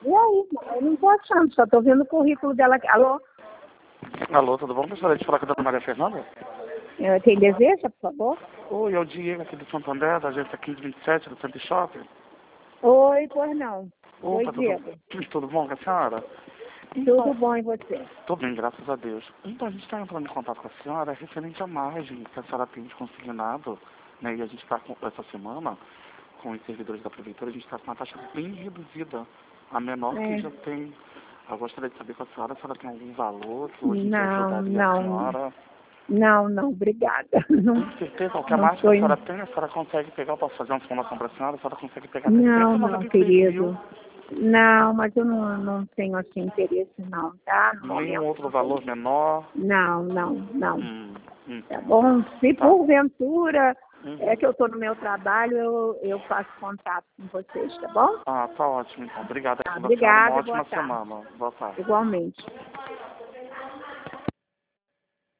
E aí? Eu não tô achando, só tô vendo o currículo dela aqui. Alô? Alô, tudo bom? Gostaria de falar com a dona Maria Fernanda? Tem desejo, por favor? Oi, é o Diego aqui do Santander, da agência 1527 do Center Shopping. Oi, pois não. Oi, Opa, Diego. tudo bom com a senhora? Tudo bom e você? Tô bem, graças a Deus. Então, a gente está entrando em contato com a senhora referente à margem que a senhora tem de consignado, né? E a gente está, essa semana, com os servidores da prefeitura, a gente está com uma taxa bem reduzida, a menor que já tem. Eu gostaria de saber com a senhora tem algum valor que hoje ajudaria a senhora. Não, obrigada. Não, Com certeza, qualquer não margem que tô a indo. senhora tem, a senhora consegue pegar, eu posso fazer uma informação para a senhora consegue pegar até Não, 193 mil. querido. Não, mas eu não tenho assim interesse não, tá? No Nenhum momento. outro valor menor. Não. Tá Entendi. bom? Se Tá. porventura é que eu tô no meu trabalho, eu faço contato com vocês, tá bom? Ah, tá ótimo então. Obrigado Tá, aqui da senhora. Uma obrigada e boa ótima tarde. semana. Boa tarde. Igualmente.